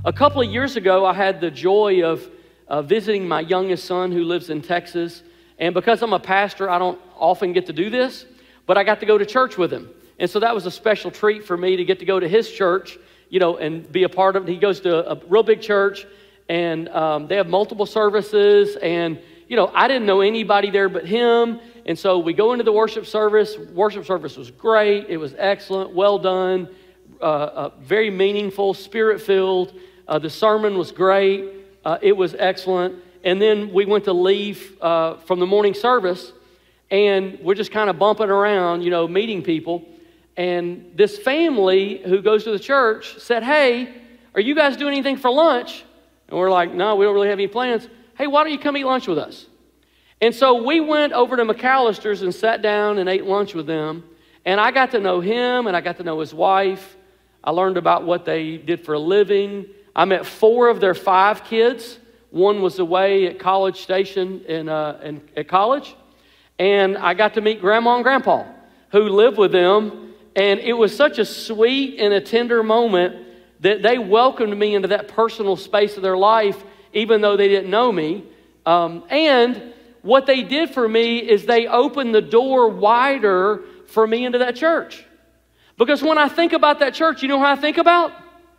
A couple of years ago, I had the joy of visiting my youngest son who lives in Texas. And because I'm a pastor, I don't often get to do this, but I got to go to church with him. And so that was a special treat for me to get to go to his church, you know, and be a part of it. He goes to a real big church, and they have multiple services. And, you know, I didn't know anybody there but him. And so we go into the worship service. Worship service was great. It was excellent, well done, very meaningful, spirit-filled. The sermon was great. It was excellent. And then we went to leave from the morning service, and we're just kind of bumping around, you know, meeting people. And this family who goes to the church said, "Hey, are you guys doing anything for lunch?" And we're like, "No, we don't really have any plans." "Hey, why don't you come eat lunch with us?" And so we went over to McAllister's and sat down and ate lunch with them. And I got to know him, and I got to know his wife. I learned about what they did for a living. I met 4 of their 5 kids. One was away at College Station at college. And I got to meet Grandma and Grandpa, who lived with them. And it was such a sweet and a tender moment that they welcomed me into that personal space of their life, even though they didn't know me. And what they did for me is they opened the door wider for me into that church. Because when I think about that church, you know what I think about?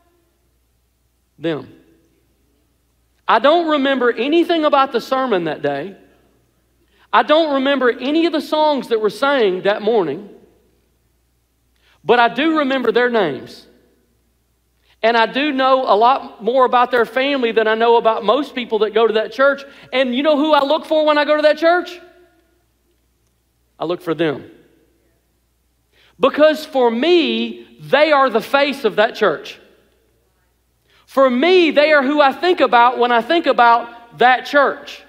Them. I don't remember anything about the sermon that day. I don't remember any of the songs that were sang that morning. But I do remember their names. And I do know a lot more about their family than I know about most people that go to that church. And you know who I look for when I go to that church? I look for them. Because for me, they are the face of that church. For me, they are who I think about when I think about that church.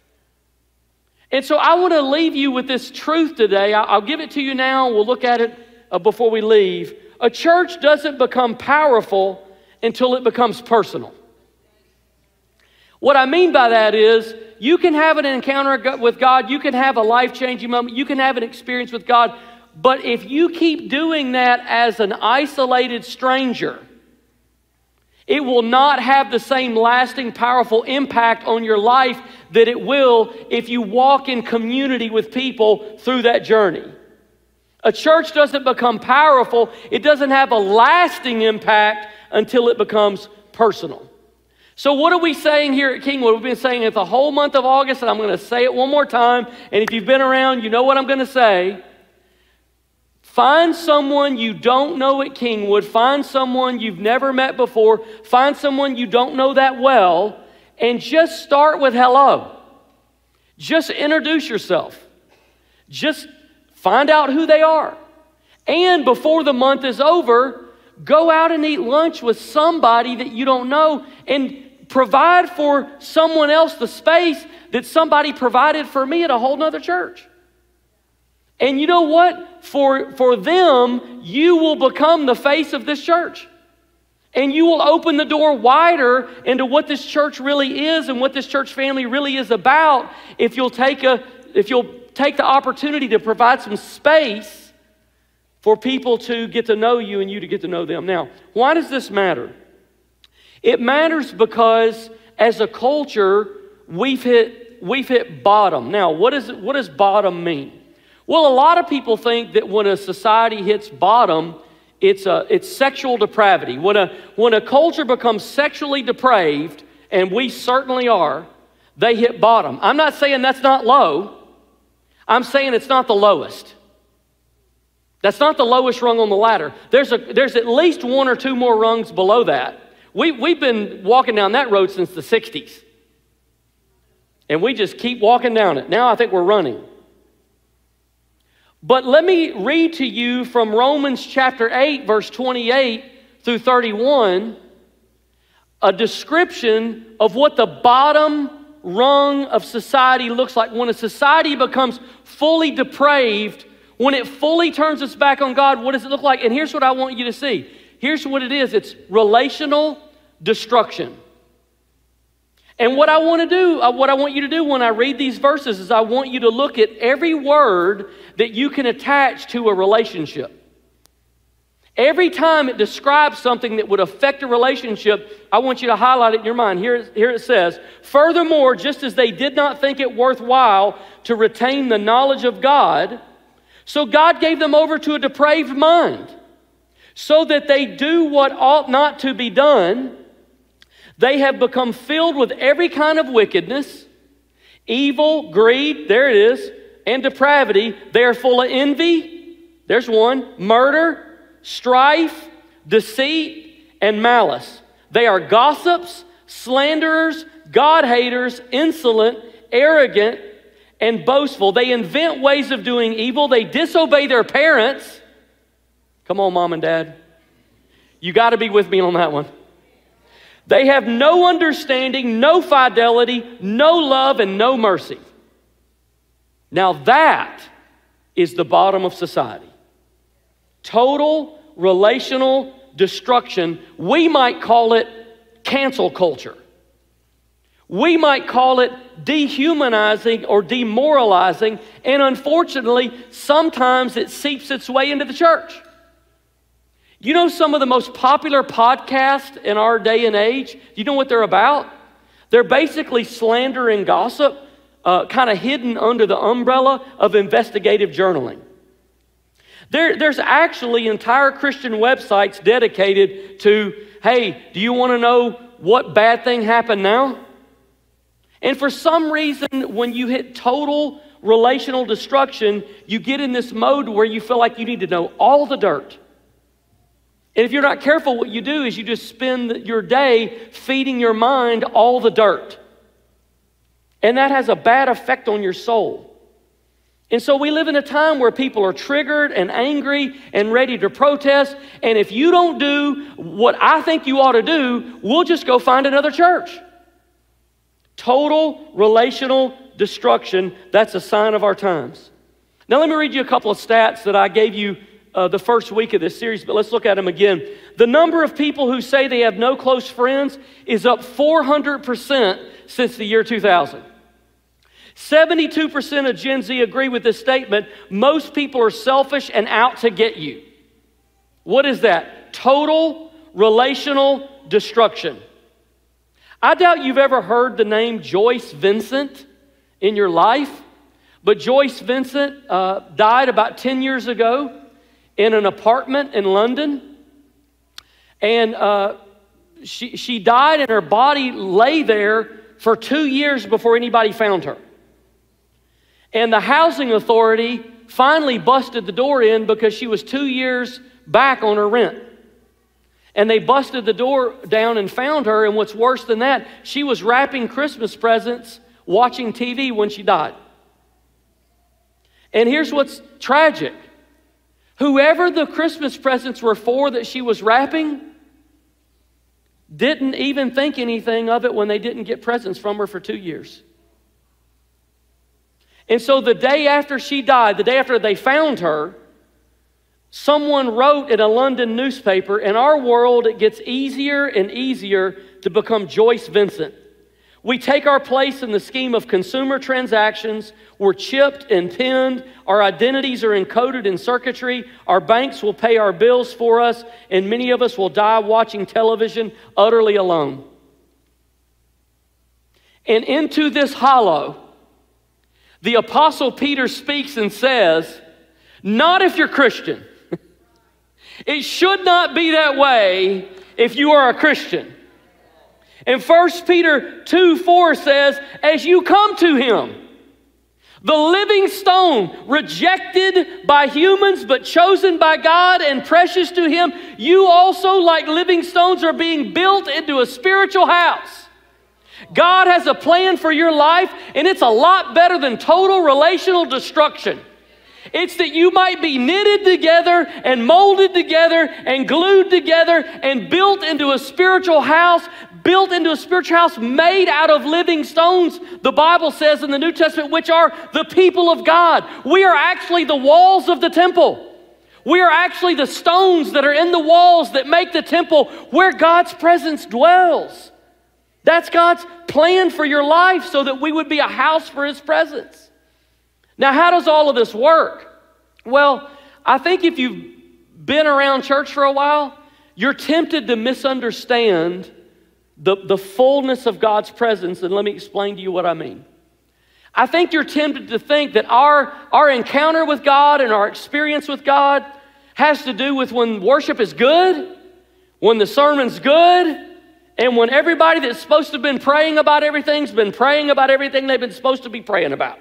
And so I want to leave you with this truth today. I'll give it to you now. We'll look at it before we leave. A church doesn't become powerful until it becomes personal. What I mean by that is you can have an encounter with God. You can have a life-changing moment. You can have an experience with God. But if you keep doing that as an isolated stranger, it will not have the same lasting, powerful impact on your life that it will if you walk in community with people through that journey. A church doesn't become powerful. It doesn't have a lasting impact until it becomes personal. So what are we saying here at Kingwood? We've been saying it the whole month of August, and I'm going to say it one more time. And if you've been around, you know what I'm going to say. Find someone you don't know at Kingwood. Find someone you've never met before. Find someone you don't know that well. And just start with hello. Just introduce yourself. Just find out who they are. And before the month is over, go out and eat lunch with somebody that you don't know. And provide for someone else the space that somebody provided for me at a whole nother church. And you know what? For them, you will become the face of this church. And you will open the door wider into what this church really is and what this church family really is about if you'll take the opportunity to provide some space for people to get to know you and you to get to know them. Now, why does this matter? It matters because as a culture, we've hit bottom. Now, what does bottom mean? Well, a lot of people think that when a society hits bottom, it's sexual depravity. When a culture becomes sexually depraved, and we certainly are, they hit bottom. I'm not saying that's not low. I'm saying it's not the lowest. That's not the lowest rung on the ladder. There's at least 1 or 2 more rungs below that. We've been walking down that road since the 60s. And we just keep walking down it. Now I think we're running. But let me read to you from Romans chapter 8, verse 28 through 31, a description of what the bottom rung of society looks like. When a society becomes fully depraved, when it fully turns its back on God, what does it look like? And here's what I want you to see. Here's what it is. It's relational destruction. And what I want you to do when I read these verses is I want you to look at every word that you can attach to a relationship. Every time it describes something that would affect a relationship, I want you to highlight it in your mind. Here it says, furthermore, just as they did not think it worthwhile to retain the knowledge of God, so God gave them over to a depraved mind, so that they do what ought not to be done. They have become filled with every kind of wickedness, evil, greed, there it is, and depravity. They are full of envy, there's one, murder, strife, deceit, and malice. They are gossips, slanderers, God-haters, insolent, arrogant, and boastful. They invent ways of doing evil. They disobey their parents. Come on, mom and dad. You got to be with me on that one. They have no understanding, no fidelity, no love, and no mercy. Now that is the bottom of society. Total relational destruction. We might call it cancel culture. We might call it dehumanizing or demoralizing, and unfortunately, sometimes it seeps its way into the church. You know some of the most popular podcasts in our day and age? You know what they're about? They're basically slander and gossip, kind of hidden under the umbrella of investigative journaling. There's actually entire Christian websites dedicated to, hey, do you want to know what bad thing happened now? And for some reason, when you hit total relational destruction, you get in this mode where you feel like you need to know all the dirt. And if you're not careful, what you do is you just spend your day feeding your mind all the dirt. And that has a bad effect on your soul. And so we live in a time where people are triggered and angry and ready to protest. And if you don't do what I think you ought to do, we'll just go find another church. Total relational destruction, that's a sign of our times. Now let me read you a couple of stats that I gave you the first week of this series, but let's look at them again. The number of people who say they have no close friends is up 400% since the year 2000. 72% of Gen Z agree with this statement. Most people are selfish and out to get you. What is that? Total relational destruction. I doubt you've ever heard the name Joyce Vincent in your life, but Joyce Vincent died about 10 years ago in an apartment in London. And she died, and her body lay there for 2 years before anybody found her. And the housing authority finally busted the door in because she was 2 years back on her rent. And they busted the door down and found her, and what's worse than that, she was wrapping Christmas presents, watching TV when she died. And here's what's tragic. Whoever the Christmas presents were for that she was wrapping didn't even think anything of it when they didn't get presents from her for 2 years. And so the day after she died, the day after they found her, someone wrote in a London newspaper, in our world it gets easier and easier to become Joyce Vincent. We take our place in the scheme of consumer transactions. We're chipped and pinned. Our identities are encoded in circuitry. Our banks will pay our bills for us, and many of us will die watching television utterly alone. And into this hollow, the Apostle Peter speaks and says, not if you're Christian. It should not be that way if you are a Christian. And 1 Peter 2:4 says, as you come to him, the living stone, rejected by humans but chosen by God and precious to him, you also, like living stones, are being built into a spiritual house. God has a plan for your life, and it's a lot better than total relational destruction. It's that you might be knitted together and molded together and glued together and built into a spiritual house, made out of living stones, the Bible says in the New Testament, which are the people of God. We are actually the walls of the temple. We are actually the stones that are in the walls that make the temple where God's presence dwells. That's God's plan for your life, so that we would be a house for his presence. Now, how does all of this work? Well, I think if you've been around church for a while, you're tempted to misunderstand the fullness of God's presence, and let me explain to you what I mean. I think you're tempted to think that our encounter with God and our experience with God has to do with when worship is good, when the sermon's good, and when everybody that's supposed to have been praying about everything's been praying about everything they've been supposed to be praying about.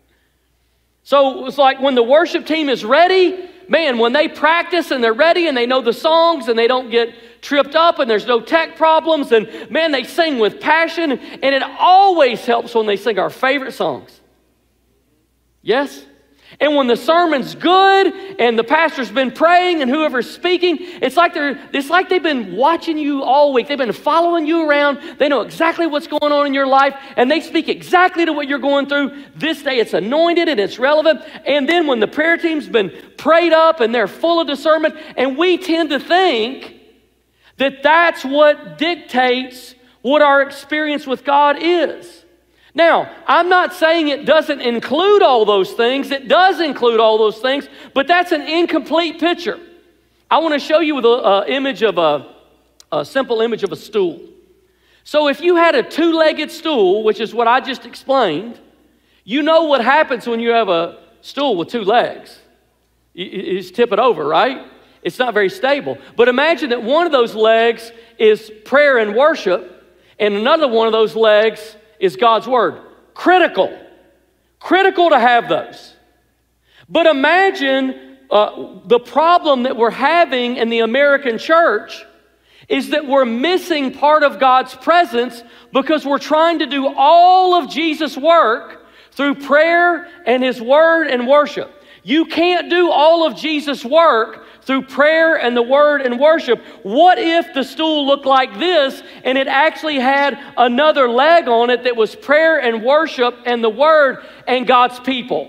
So it's like when the worship team is ready, man, when they practice and they're ready and they know the songs and they don't get tripped up and there's no tech problems, and man, they sing with passion, and it always helps when they sing our favorite songs. Yes? And when the sermon's good and the pastor's been praying and whoever's speaking, it's like they've been watching you all week. They've been following you around. They know exactly what's going on in your life, and they speak exactly to what you're going through. This day it's anointed and it's relevant. And then when the prayer team's been prayed up and they're full of discernment, and we tend to think that that's what dictates what our experience with God is. Now, I'm not saying it doesn't include all those things. It does include all those things, but that's an incomplete picture. I want to show you with a simple image of a stool. So if you had a two-legged stool, which is what I just explained, you know what happens when you have a stool with two legs. You just tip it over, right? It's not very stable. But imagine that one of those legs is prayer and worship, and another one of those legs is God's Word. Critical to have those. But imagine the problem that we're having in the American church is that we're missing part of God's presence because we're trying to do all of Jesus' work through prayer and His Word and worship. You can't do all of Jesus' work through prayer and the Word and worship. What if the stool looked like this and it actually had another leg on it that was prayer and worship and the Word and God's people?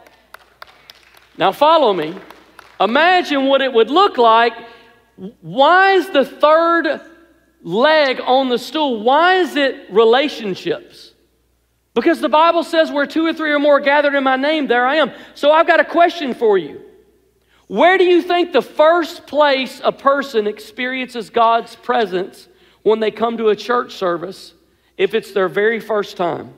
Now follow me. Imagine what it would look like. Why is the third leg on the stool? Why is it relationships? Because the Bible says where two or three or more are gathered in my name, there I am. So I've got a question for you. Where do you think the first place a person experiences God's presence when they come to a church service if it's their very first time?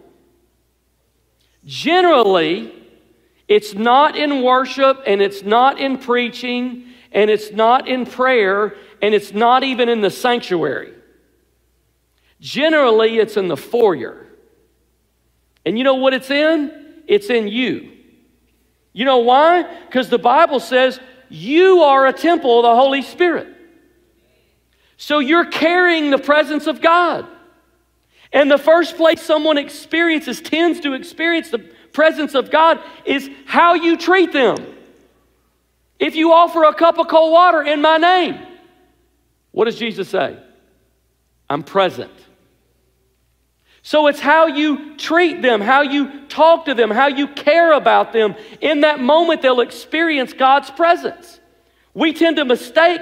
Generally, it's not in worship, and it's not in preaching, and it's not in prayer, and it's not even in the sanctuary. Generally, it's in the foyer. And you know what it's in? It's in you. You know why? Because the Bible says you are a temple of the Holy Spirit. So you're carrying the presence of God. And the first place someone tends to experience the presence of God is how you treat them. If you offer a cup of cold water in my name, what does Jesus say? I'm present. So it's how you treat them, how you talk to them, how you care about them. In that moment, they'll experience God's presence. We tend to mistake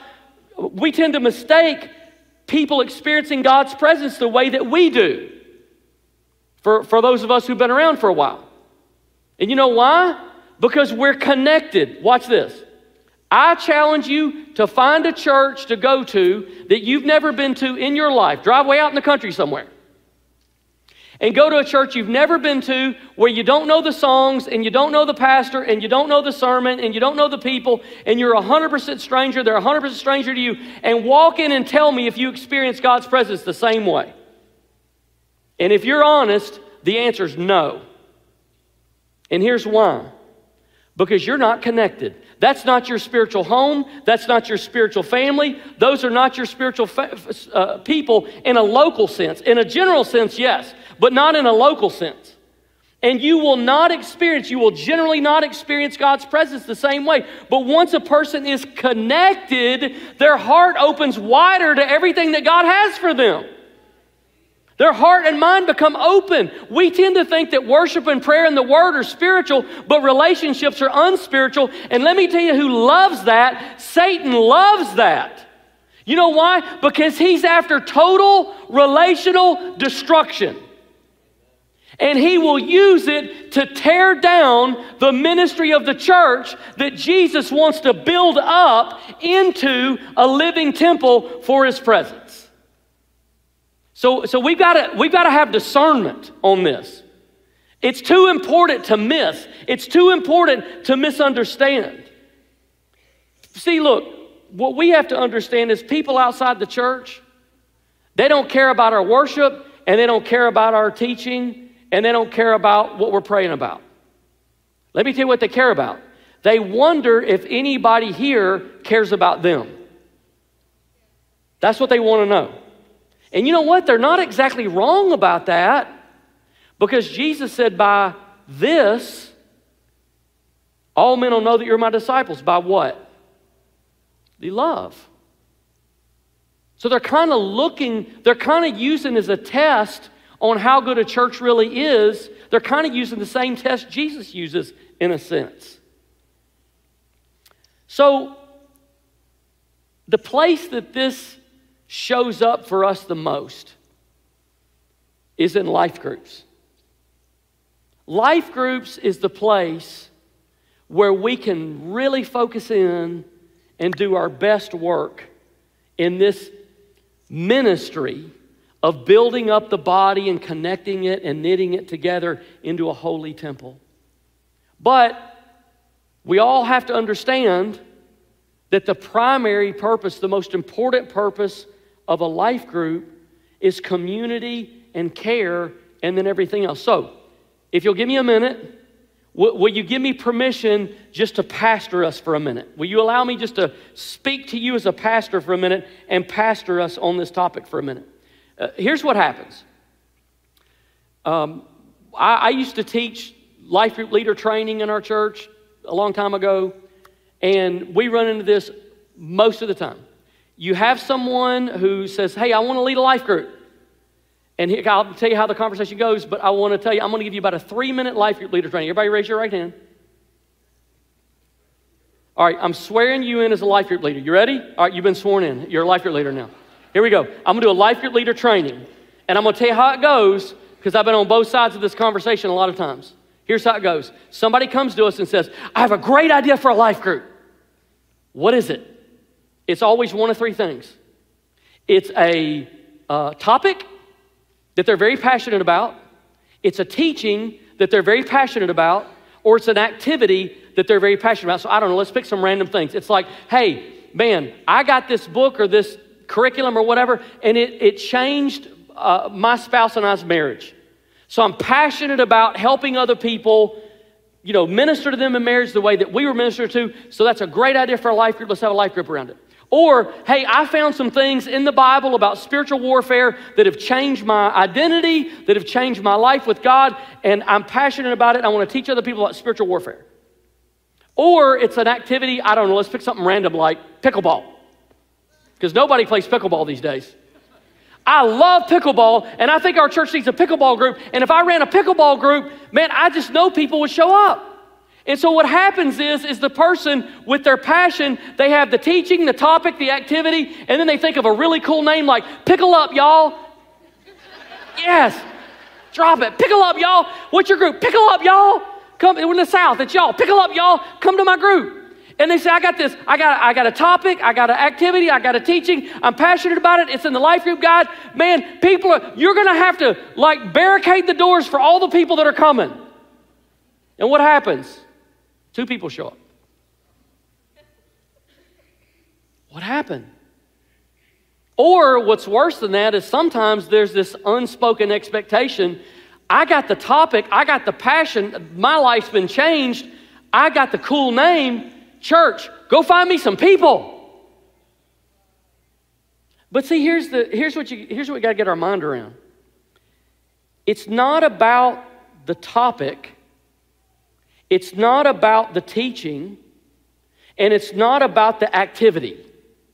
people experiencing God's presence the way that we do. For those of us who've been around for a while. And you know why? Because we're connected. Watch this. I challenge you to find a church to go to that you've never been to in your life. Drive way out in the country somewhere. And go to a church you've never been to where you don't know the songs and you don't know the pastor and you don't know the sermon and you don't know the people and you're 100% stranger, they're 100% stranger to you, and walk in and tell me if you experience God's presence the same way. And if you're honest, the answer is no. And here's why. Because you're not connected. That's not your spiritual home. That's not your spiritual family. Those are not your spiritual people in a local sense. In a general sense, yes, but not in a local sense. And you will generally not experience God's presence the same way. But once a person is connected, their heart opens wider to everything that God has for them. Their heart and mind become open. We tend to think that worship and prayer and the Word are spiritual, but relationships are unspiritual. And let me tell you who loves that. Satan loves that. You know why? Because he's after total relational destruction. And he will use it to tear down the ministry of the church that Jesus wants to build up into a living temple for his presence. So we've got to have discernment on this. It's too important to miss. It's too important to misunderstand. See, look, what we have to understand is people outside the church, they don't care about our worship, and they don't care about our teaching, and they don't care about what we're praying about. Let me tell you what they care about. They wonder if anybody here cares about them. That's what they want to know. And you know what? They're not exactly wrong about that, because Jesus said, by this, all men will know that you're my disciples. By what? The love. So they're kind of using as a test on how good a church really is. They're kind of using the same test Jesus uses in a sense. So the place that this shows up for us the most is in life groups. Life groups is the place where we can really focus in and do our best work in this ministry of building up the body and connecting it and knitting it together into a holy temple. But we all have to understand that the primary purpose, the most important purpose of a life group is community and care and then everything else. So, if you'll give me a minute, will you give me permission just to pastor us for a minute? Will you allow me just to speak to you as a pastor for a minute and pastor us on this topic for a minute? Here's what happens. I used to teach life group leader training in our church a long time ago, and we run into this most of the time. You have someone who says, hey, I want to lead a life group. And I'll tell you how the conversation goes, but I want to tell you, I'm going to give you about a 3-minute life group leader training. Everybody raise your right hand. All right, I'm swearing you in as a life group leader. You ready? All right, you've been sworn in. You're a life group leader now. Here we go. I'm going to do a life group leader training. And I'm going to tell you how it goes, because I've been on both sides of this conversation a lot of times. Here's how it goes. Somebody comes to us and says, I have a great idea for a life group. What is it? It's always one of 3 things. It's a topic that they're very passionate about, it's a teaching that they're very passionate about, or it's an activity that they're very passionate about. So I don't know, let's pick some random things. It's like, hey, man, I got this book or this curriculum or whatever, and it changed my spouse and I's marriage. So I'm passionate about helping other people, minister to them in marriage the way that we were ministered to. So that's a great idea for a life group. Let's have a life group around it. Or, hey, I found some things in the Bible about spiritual warfare that have changed my identity, that have changed my life with God, and I'm passionate about it, and I want to teach other people about spiritual warfare. Or it's an activity, I don't know, let's pick something random like pickleball, because nobody plays pickleball these days. I love pickleball, and I think our church needs a pickleball group, and if I ran a pickleball group, man, I just know people would show up. And so what happens is the person with their passion, they have the teaching, the topic, the activity, and then they think of a really cool name like Pickle Up, y'all. Yes, drop it. Pickle Up, y'all. What's your group? Pickle Up, y'all. Come, we're in the South, it's y'all. Pickle Up, y'all. Come to my group. And they say, I got this. I got a topic. I got an activity. I got a teaching. I'm passionate about it. It's in the life group guide. Man, you're going to have to barricade the doors for all the people that are coming. And what happens? 2 people show up. What happened? Or what's worse than that is sometimes there's this unspoken expectation. I got the topic, I got the passion, my life's been changed, I got the cool name, church, go find me some people. But see, here's what we got to get our mind around. It's not about the topic. It's not about the teaching, and it's not about the activity.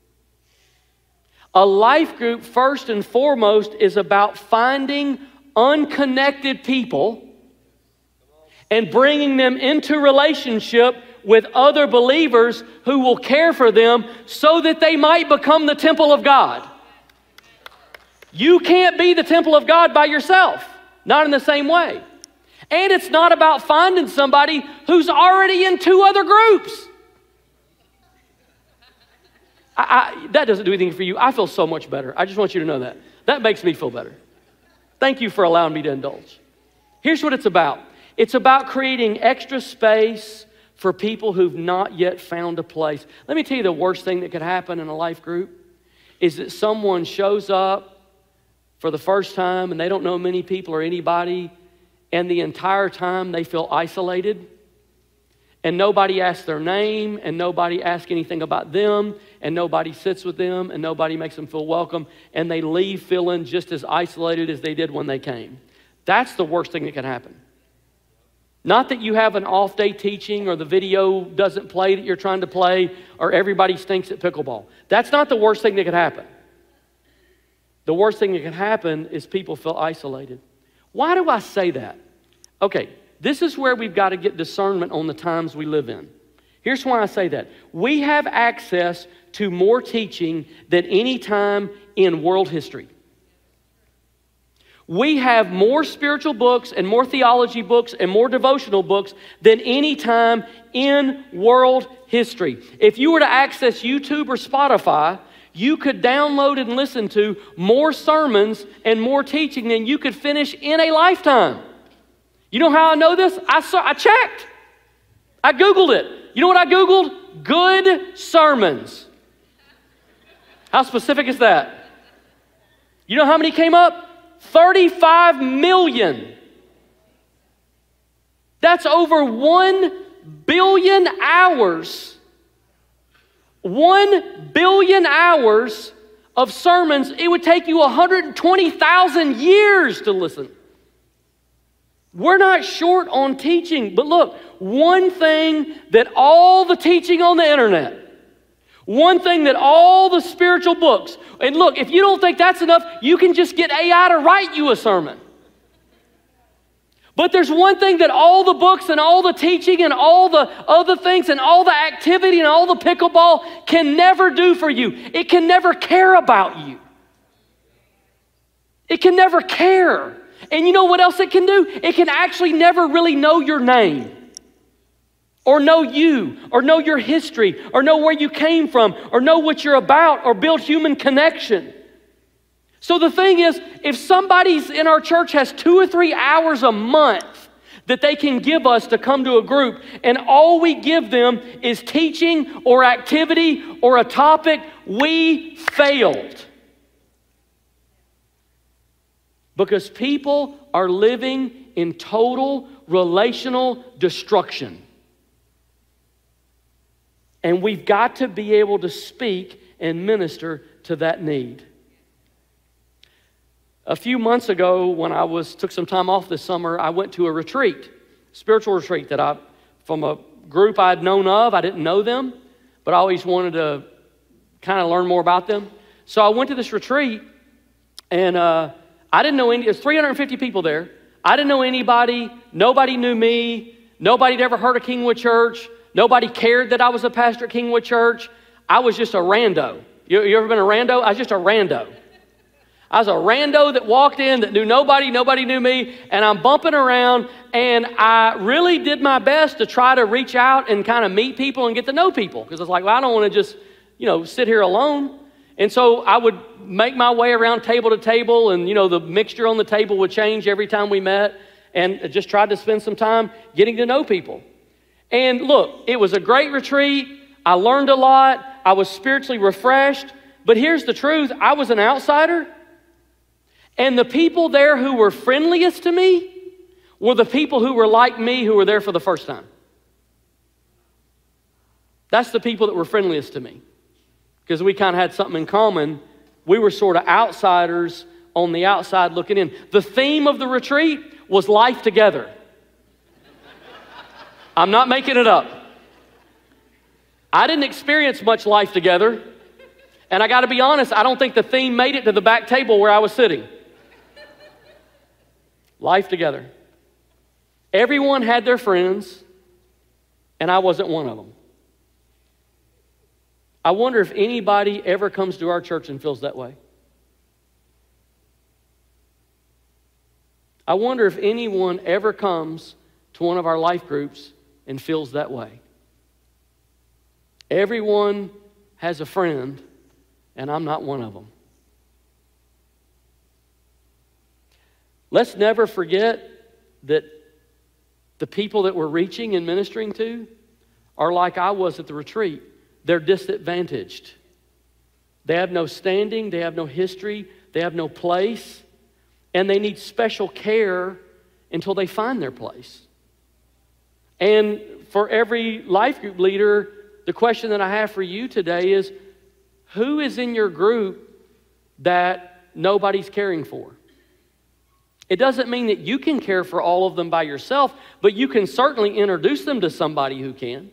A life group, first and foremost, is about finding unconnected people and bringing them into relationship with other believers who will care for them so that they might become the temple of God. You can't be the temple of God by yourself, not in the same way. And it's not about finding somebody who's already in 2 other groups. That doesn't do anything for you. I feel so much better. I just want you to know that. That makes me feel better. Thank you for allowing me to indulge. Here's what it's about. It's about creating extra space for people who've not yet found a place. Let me tell you the worst thing that could happen in a life group is that someone shows up for the first time and they don't know many people or anybody, and the entire time they feel isolated, and nobody asks their name, and nobody asks anything about them, and nobody sits with them, and nobody makes them feel welcome, and they leave feeling just as isolated as they did when they came. That's the worst thing that can happen. Not that you have an off day teaching or the video doesn't play that you're trying to play or everybody stinks at pickleball. That's not the worst thing that could happen. The worst thing that can happen is people feel isolated. Why do I say that? Okay, this is where we've got to get discernment on the times we live in. Here's why I say that. We have access to more teaching than any time in world history. We have more spiritual books and more theology books and more devotional books than any time in world history. If you were to access YouTube or Spotify, you could download and listen to more sermons and more teaching than you could finish in a lifetime. You know how I know this? I checked. I Googled it. You know what I Googled? Good sermons. How specific is that? You know how many came up? 35 million. That's over 1 billion hours. 1 billion hours of sermons. It would take you 120,000 years to listen. We're not short on teaching, but look, one thing that all the teaching on the internet, one thing that all the spiritual books, and look, if you don't think that's enough, you can just get AI to write you a sermon. But there's one thing that all the books and all the teaching and all the other things and all the activity and all the pickleball can never do for you. It can never care about you. It can never care. And you know what else it can do? It can actually never really know your name, or know you, or know your history, or know where you came from, or know what you're about, or build human connection. So the thing is, if somebody's in our church has 2 or 3 hours a month that they can give us to come to a group, and all we give them is teaching or activity or a topic, we failed. Because people are living in total relational destruction. And we've got to be able to speak and minister to that need. A few months ago, when I took some time off this summer, I went to a retreat, spiritual retreat from a group I'd known of. I didn't know them, but I always wanted to kind of learn more about them. So I went to this retreat, and I didn't know there's 350 people there. I didn't know anybody. Nobody knew me. Nobody had ever heard of Kingwood Church. Nobody cared that I was a pastor at Kingwood Church. I was just a rando. You ever been a rando? I was just a rando. I was a rando that walked in that knew nobody knew me, and I'm bumping around, and I really did my best to try to reach out and kind of meet people and get to know people, because it's like, well, I don't want to just, sit here alone. And so I would make my way around table to table, and, the mixture on the table would change every time we met, and just tried to spend some time getting to know people. And look, it was a great retreat. I learned a lot. I was spiritually refreshed. But here's the truth. I was an outsider. And the people there who were friendliest to me were the people who were like me, who were there for the first time. That's the people that were friendliest to me, because we kind of had something in common. We were sort of outsiders on the outside looking in. The theme of the retreat was life together. I'm not making it up. I didn't experience much life together. And I got to be honest, I don't think the theme made it to the back table where I was sitting. Life together. Everyone had their friends, and I wasn't one of them. I wonder if anybody ever comes to our church and feels that way. I wonder if anyone ever comes to one of our life groups and feels that way. Everyone has a friend, and I'm not one of them. Let's never forget that the people that we're reaching and ministering to are like I was at the retreat. They're disadvantaged. They have no standing, they have no history, they have no place, and they need special care until they find their place. And for every life group leader, the question that I have for you today is, who is in your group that nobody's caring for? It doesn't mean that you can care for all of them by yourself, but you can certainly introduce them to somebody who can.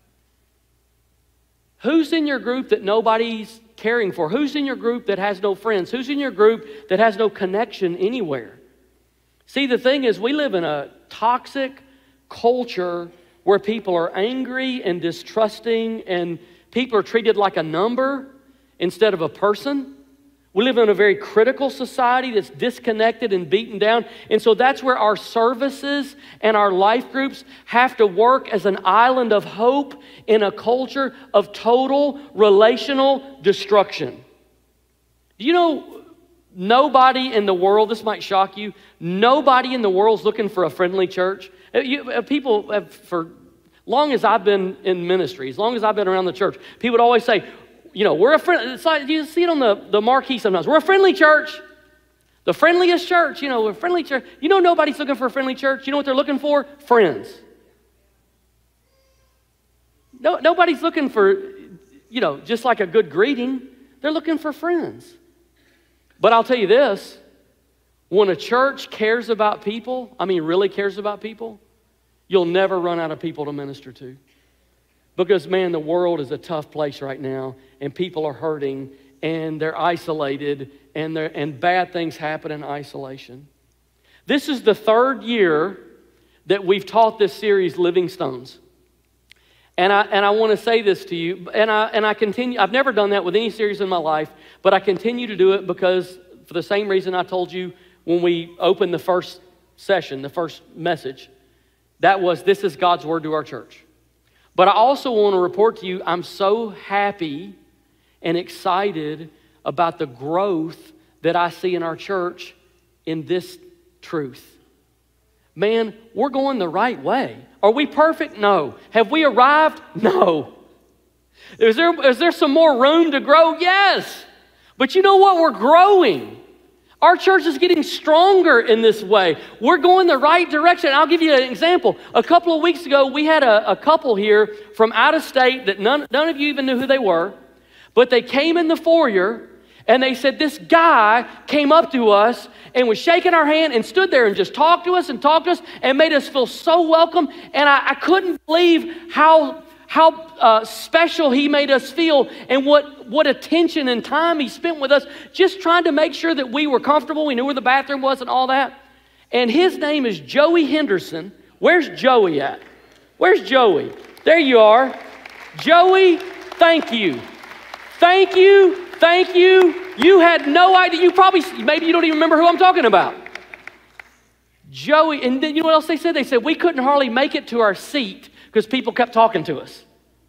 Who's in your group that nobody's caring for? Who's in your group that has no friends? Who's in your group that has no connection anywhere? See, the thing is, we live in a toxic culture where people are angry and distrusting, and people are treated like a number instead of a person. We live in a very critical society that's disconnected and beaten down. And so that's where our services and our life groups have to work as an island of hope in a culture of total relational destruction. You know, nobody in the world, this might shock you, nobody in the world is looking for a friendly church. People have, for long as I've been in ministry, as long as I've been around the church, people would always say, you know, we're a friend. It's like you see it on the marquee sometimes. We're a friendly church. The friendliest church. You know, we're a friendly church. You know nobody's looking for a friendly church. You know what they're looking for? Friends. No, nobody's looking for, you know, just like a good greeting. They're looking for friends. But I'll tell you this. When a church cares about people, I mean really cares about people, you'll never run out of people to minister to. Because, man, the world is a tough place right now, and people are hurting, and they're isolated, and bad things happen in isolation. This is the third year that we've taught this series, Living Stones. And I want to say this to you, and I continue. I've never done that with any series in my life, but I continue to do it because, for the same reason I told you when we opened the first session, the first message, that was, this is God's word to our church. But I also want to report to you, I'm so happy and excited about the growth that I see in our church in this truth. Man, we're going the right way. Are we perfect? No. Have we arrived? No. Is there some more room to grow? Yes. But you know what? We're growing. Our church is getting stronger in this way. We're going the right direction. I'll give you an example. A couple of weeks ago, we had a couple here from out of state that none of you even knew who they were. But they came in the foyer, and they said, this guy came up to us and was shaking our hand and stood there and just talked to us and made us feel so welcome. And I couldn't believe how special he made us feel, and what attention and time he spent with us, just trying to make sure that we were comfortable. We knew where the bathroom was and all that. And his name is Joey Henderson. Where's Joey at? Where's Joey? There you are. Joey, thank you. Thank you. Thank you. You had no idea. Maybe you don't even remember who I'm talking about. Joey, and then you know what else they said? They said we couldn't hardly make it to our seat because people kept talking to us.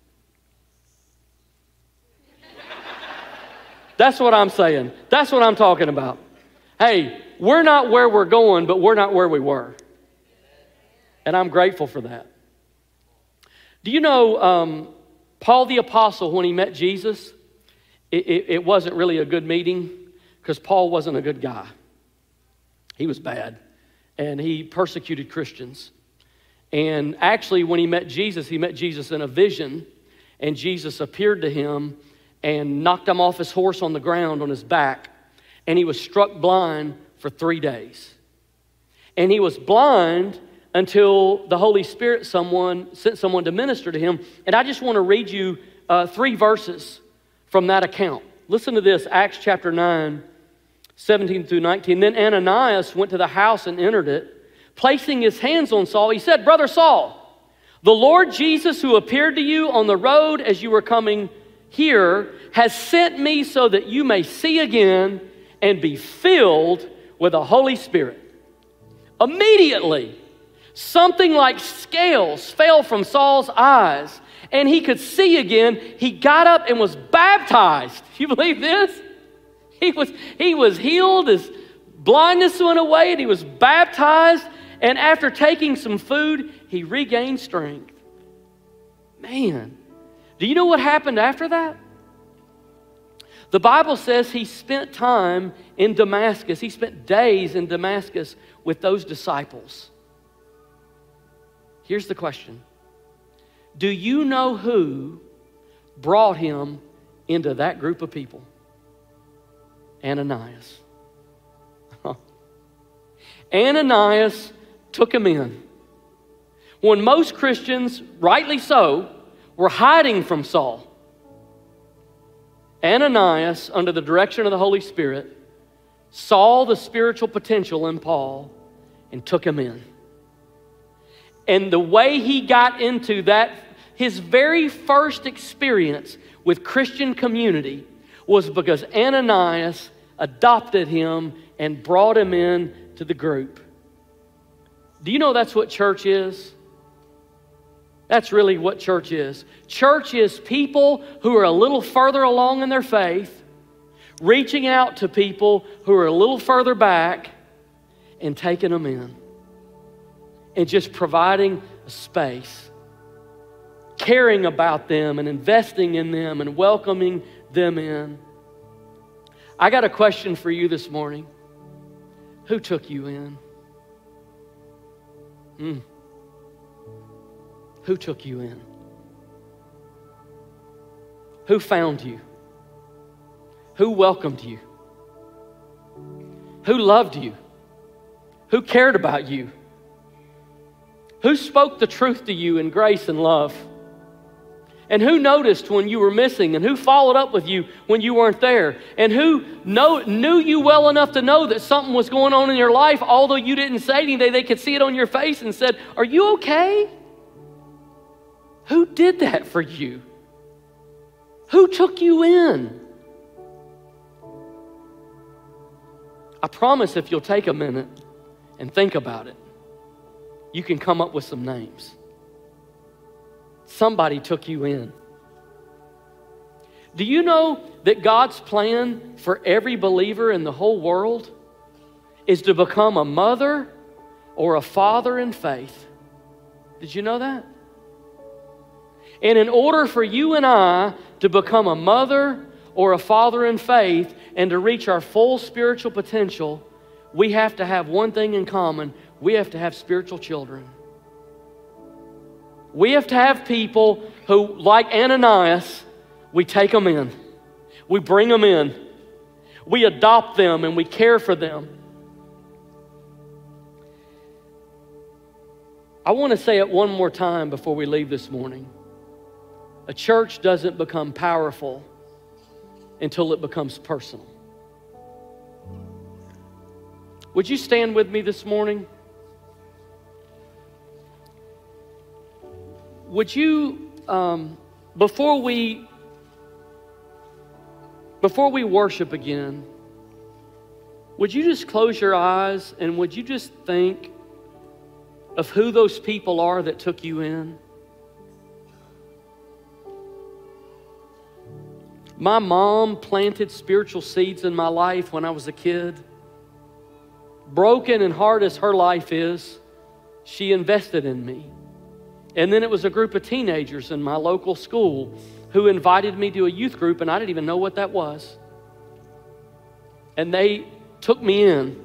That's what I'm saying. That's what I'm talking about. Hey, we're not where we're going, but we're not where we were. And I'm grateful for that. Do you know Paul the Apostle, when he met Jesus, it wasn't really a good meeting because Paul wasn't a good guy. He was bad. And he persecuted Christians. And actually, when he met Jesus in a vision, and Jesus appeared to him and knocked him off his horse on the ground on his back, and he was struck blind for 3 days. And he was blind until the Holy Spirit sent someone to minister to him. And I just want to read you 3 verses from that account. Listen to this, Acts chapter 9, 17 through 19. Then Ananias went to the house and entered it. Placing his hands on Saul, he said, Brother Saul, the Lord Jesus who appeared to you on the road as you were coming here has sent me so that you may see again and be filled with the Holy Spirit. Immediately, something like scales fell from Saul's eyes, and he could see again. He got up and was baptized. You believe this? He was healed, his blindness went away, and he was baptized, and after taking some food, he regained strength. Man, do you know what happened after that? The Bible says he spent time in Damascus. He spent days in Damascus with those disciples. Here's the question. Do you know who brought him into that group of people? Ananias. Ananias took him in. When most Christians, rightly so, were hiding from Saul, Ananias, under the direction of the Holy Spirit, saw the spiritual potential in Paul and took him in. And the way he got into that, his very first experience with Christian community was because Ananias adopted him and brought him in to the group. Do you know that's what church is? That's really what church is. Church is people who are a little further along in their faith, reaching out to people who are a little further back and taking them in. And just providing a space, caring about them and investing in them and welcoming them in. I got a question for you this morning. Who took you in? Who took you in? Who found you? Who welcomed you? Who loved you? Who cared about you? Who spoke the truth to you in grace and love? And who noticed when you were missing? And who followed up with you when you weren't there? And who knew you well enough to know that something was going on in your life, although you didn't say anything, they could see it on your face and said, "Are you okay?" Who did that for you? Who took you in? I promise if you'll take a minute and think about it, you can come up with some names. Somebody took you in. Do you know that God's plan for every believer in the whole world is to become a mother or a father in faith? Did you know that? And in order for you and I to become a mother or a father in faith and to reach our full spiritual potential, we have to have one thing in common. We have to have spiritual children. We have to have people who, like Ananias, we take them in. We bring them in. We adopt them and we care for them. I want to say it one more time before we leave this morning. A church doesn't become powerful until it becomes personal. Would you stand with me this morning? Would you, before we worship again, would you just close your eyes and would you just think of who those people are that took you in? My mom planted spiritual seeds in my life when I was a kid. Broken and hard as her life is, she invested in me. And then it was a group of teenagers in my local school who invited me to a youth group, and I didn't even know what that was. And they took me in.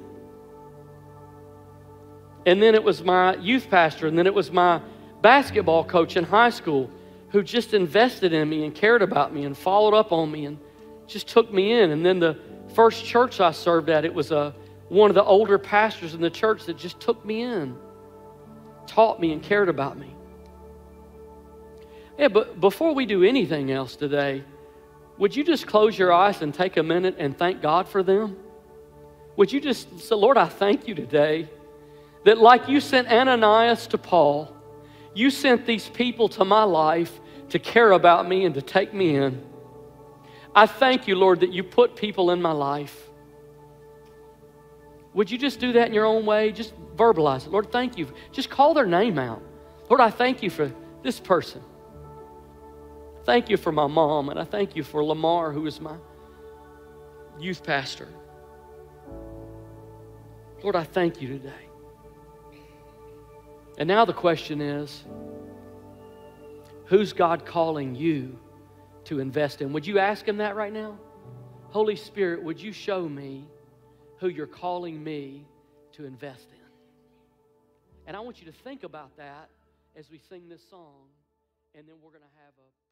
And then it was my youth pastor, and then it was my basketball coach in high school who just invested in me and cared about me and followed up on me and just took me in. And then the first church I served at, it was one of the older pastors in the church that just took me in, taught me and cared about me. Yeah, but before we do anything else today, would you just close your eyes and take a minute and thank God for them? Would you just say, Lord, I thank you today that like you sent Ananias to Paul, you sent these people to my life to care about me and to take me in. I thank you, Lord, that you put people in my life. Would you just do that in your own way? Just verbalize it. Lord, thank you. Just call their name out. Lord, I thank you for this person. Thank you for my mom, and I thank you for Lamar, who is my youth pastor. Lord, I thank you today. And now the question is, who's God calling you to invest in? Would you ask Him that right now? Holy Spirit, would you show me who you're calling me to invest in? And I want you to think about that as we sing this song, and then we're going to have a